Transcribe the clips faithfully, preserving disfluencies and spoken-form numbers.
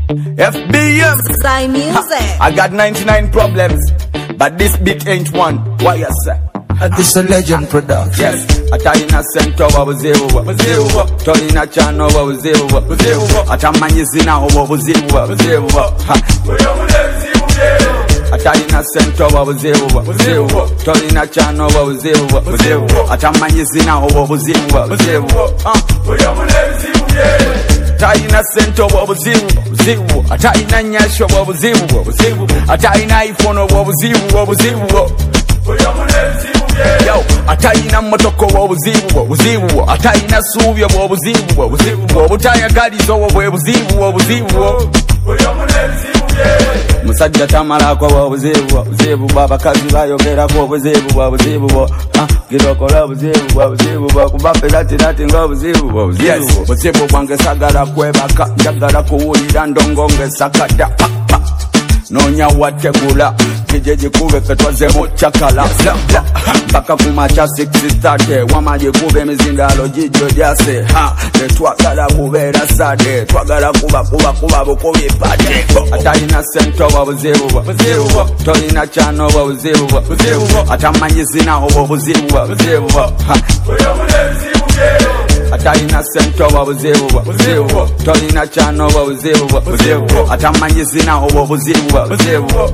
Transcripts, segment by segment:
F B M. Psy Music. I got ninety-nine problems, but this beat ain't one. Why you say? This a legend production. Yes, Atayina center wabuzibu wabuzibu. Tolina chano wabuzibu wabuzibu. Atamanyizina wabuzibu wabuzibu. Atayina center wabuzibu wabuzibu. Tolina chano wabuzibu wabuzibu. Atamanyizina wabuzibu wabuzibu. Atayina center wabuzibu wabuzibu. Atayina nyasho wabuzibu wabuzibu. Atayina iPhone wabuzibu wabuzibu. Yo, atayina motoko wabuzibu wabuzibu. Atayina suubyo wabuzibu wabuzibu. Obutayagalizo wabuzibu wabuzibu. Musajja tamalako wabuzibu wabuzibu. Babakazi bayogerako wabuzibu wabuzibu. Girokola wabuzibu wabuzibu. Kuba pelati lati nga wabuzibu wabuzibu. Buzibu bwange sagala kwebaka. Njagala kuwulira ndongonge sakada. Nonya wategula kijeji kube ketwaze mochakala Baka kumacha six thirty Wamaji kube mizindalo jijo jase Ha, netwagala kubera sade Twagala kuba kuba kuba buko vipate Atayina sento wabuzibu wabuzibu. Tolina chano wabuzibu wabuzibu. Atamanyizina wabuzibu wabuzibu. Ha, Atayina center wabuzibu wabuzibu. Tolina chano wabuzibu wabuzibu. Atamanyizina wabuzibu wabuzibu.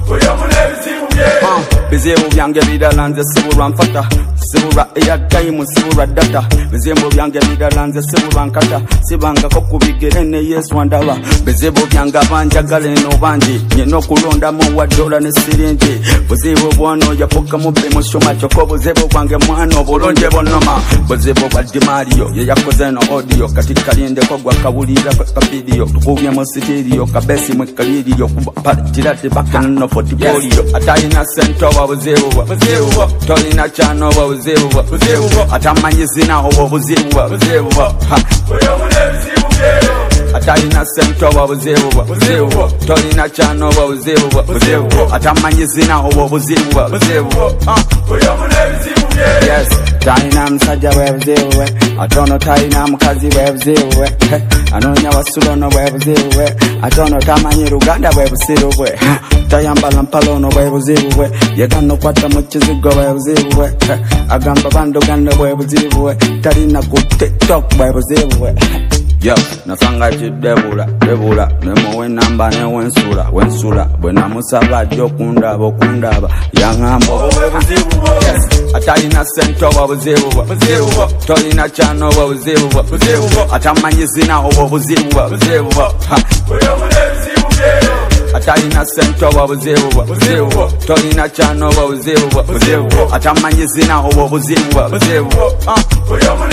Bizibu byange bidala nze sibulwa nfata. Sibulwa airtime sibulwa data. Bizibu byange bidala nze sibulwa nkata. Sibangako kubigere ne Yesu ndaba. Bizibu byange abanjagala eno bangi. Nyina okulonda mu wa dola ne siringi. Buzibu bwono yafuka mu bimo shoma choko. Buzibu bwange mwana obulonje bonoma. Buzibu bwa Dimario ye yakoze no audio katika linde ko gwa kabulira ka video. Tukubye mu studio kabesi mu kalidio kubatira tebaka no footballio. Atayina center wabuzibu wabuzibu. Tolina chano wabuzibu wabuzibu. Atamanyizina wabuzibu wabuzibu. Atayina center wabuzibu wabuzibu. Tolina chano wabuzibu wabuzibu. Atamanyizina wabuzibu wabuzibu. Yes, tayina msajja wabuzibu. Atono tayina mukazi wabuzibu. Anonya wasulono wabuzibu. Atono tamanyi Luganda wabuzibu. Tayambala mpalono wabuzibu. Yegano kwata mu kizigo wabuzibu. Agamba bando ganda wabuzibu. Talina ku TikTok wabuzibu. Yo, nasanga chidebula, debula, nemo wenamba ne wensula, wensula, bwena musaba jokunda bokundaba, yangambo wabuzibu. Yes, atayina center wabuzibu wabuzibu. Tolina chano wabuzibu wabuzibu. Atamanyizina wabuzibu wabuzibu. Atayina center wabuzibu wabuzibu. Tolina chano wabuzibu wabuzibu. Atamanyizina wabuzibu wabuzibu.